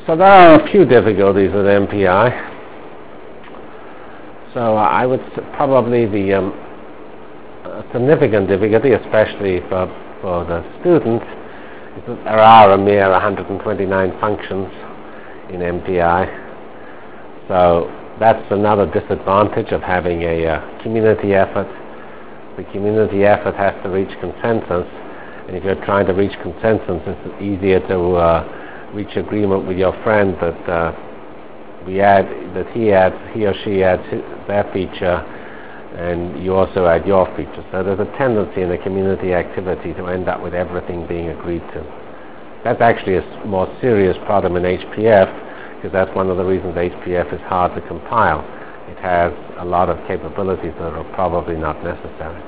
So there are a few difficulties with MPI. So I would probably the significant difficulty, especially for the student, is that there are a mere 129 functions in MPI. So that's another disadvantage of having a community effort. The community effort has to reach consensus, and if you're trying to reach consensus, it's easier to reach agreement with your friend that he or she adds their feature, and you also add your feature. So there's a tendency in a community activity to end up with everything being agreed to. That's actually a more serious problem in HPF, because that's one of the reasons HPF is hard to compile. It has a lot of capabilities that are probably not necessary.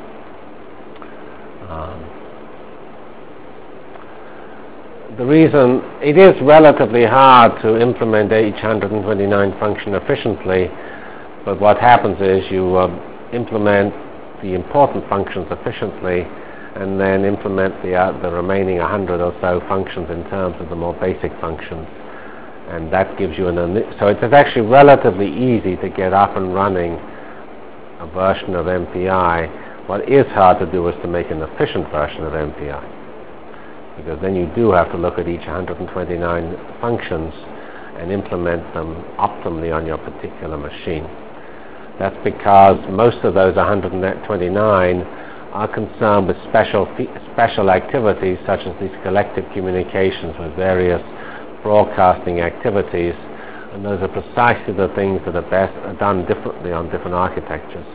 The reason it is relatively hard to implement each 129 function efficiently, but what happens is you implement the important functions efficiently and then implement the remaining 100 or so functions in terms of the more basic functions. And that gives you so it's actually relatively easy to get up and running a version of MPI. What is hard to do is to make an efficient version of MPI, because then you do have to look at each 129 functions and implement them optimally on your particular machine. That's because most of those 129 are concerned with special activities, such as these collective communications with various broadcasting activities, and those are precisely the things that are done differently on different architectures.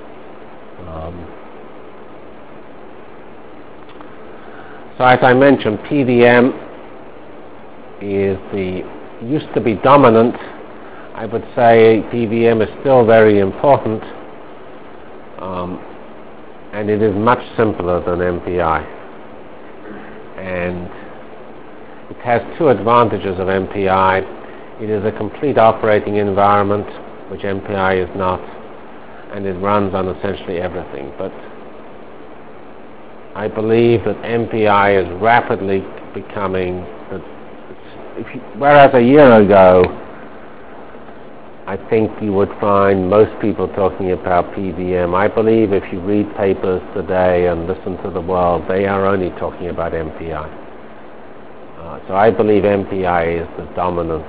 So as I mentioned, PDM used to be dominant. I would say PVM is still very important, and it is much simpler than MPI. And it has two advantages of MPI. It is a complete operating environment, which MPI is not, and it runs on essentially everything. But I believe that MPI is rapidly becoming, whereas a year ago, I think you would find most people talking about PVM. I believe if you read papers today and listen to the world, they are only talking about MPI. So I believe MPI is the dominant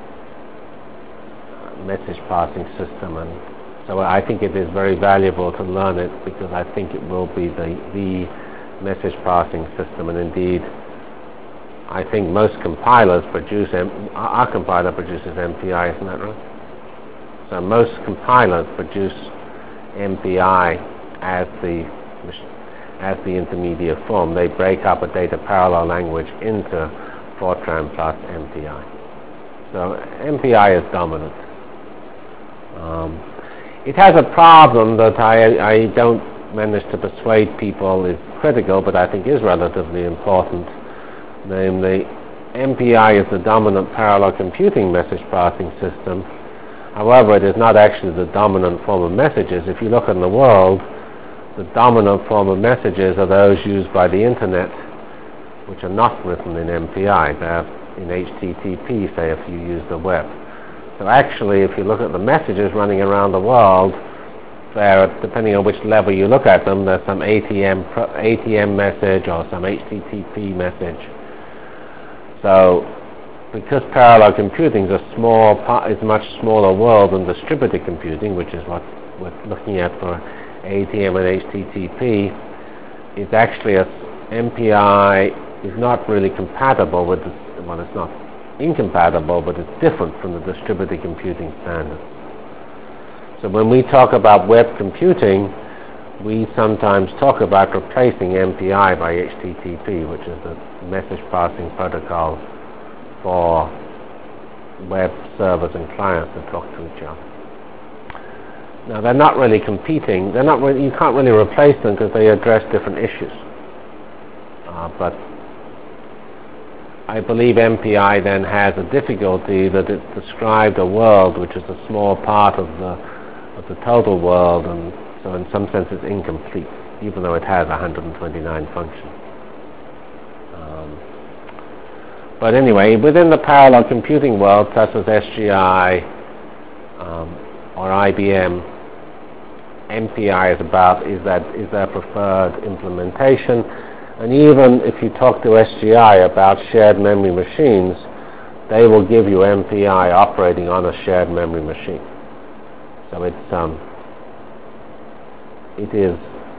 message passing system, and so I think it is very valuable to learn it, because I think it will be the message passing system. And indeed, I think most compilers our compiler produces MPI, isn't that right? So most compilers produce MPI as the intermediate form. They break up a data parallel language into Fortran plus MPI. So MPI is dominant. It has a problem that I don't manage to persuade people is critical, but I think is relatively important. Namely, MPI is the dominant parallel computing message passing system. However, it is not actually the dominant form of messages. If you look in the world, the dominant form of messages are those used by the Internet, which are not written in MPI. They're in HTTP, say, if you use the web. So actually, if you look at the messages running around the world, depending on which level you look at them, there's some ATM message or some HTTP message. So because parallel computing is a much smaller world than distributed computing, which is what we're looking at for ATM and HTTP, it's actually MPI is not really compatible with it's not incompatible, but it's different from the distributed computing standard. So when we talk about web computing, we sometimes talk about replacing MPI by HTTP, which is the message passing protocol for web servers and clients that talk to each other. Now, they're not really competing. You can't really replace them because they address different issues. But I believe MPI then has a difficulty that it described a world which is a small part of the total world, and so in some sense it's incomplete, even though it has 129 functions. But anyway, within the parallel computing world, such as SGI or IBM, MPI is their preferred implementation. And even if you talk to SGI about shared memory machines, they will give you MPI operating on a shared memory machine. So it is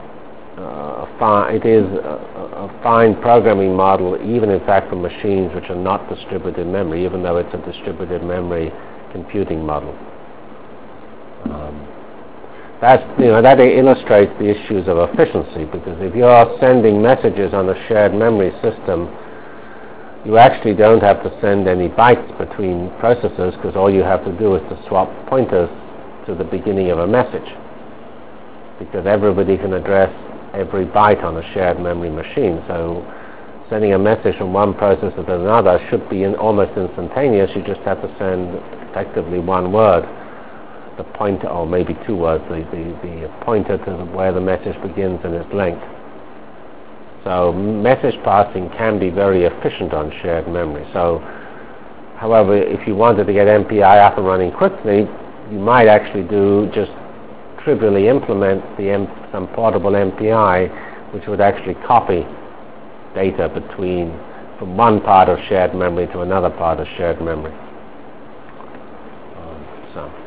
a fine programming model, even in fact for machines which are not distributed memory, even though it's a distributed memory computing model. That illustrates the issues of efficiency, because if you're sending messages on a shared memory system, you actually don't have to send any bytes between processors, because all you have to do is to swap pointers to the beginning of a message, because everybody can address every byte on a shared memory machine. So sending a message from one processor to another should be almost instantaneous. You just have to send effectively one word, the pointer, or maybe two words, the pointer to where the message begins and its length. So message passing can be very efficient on shared memory. So, however, if you wanted to get MPI up and running quickly, you might actually just trivially implement some portable MPI, which would actually copy data from one part of shared memory to another part of shared memory. So.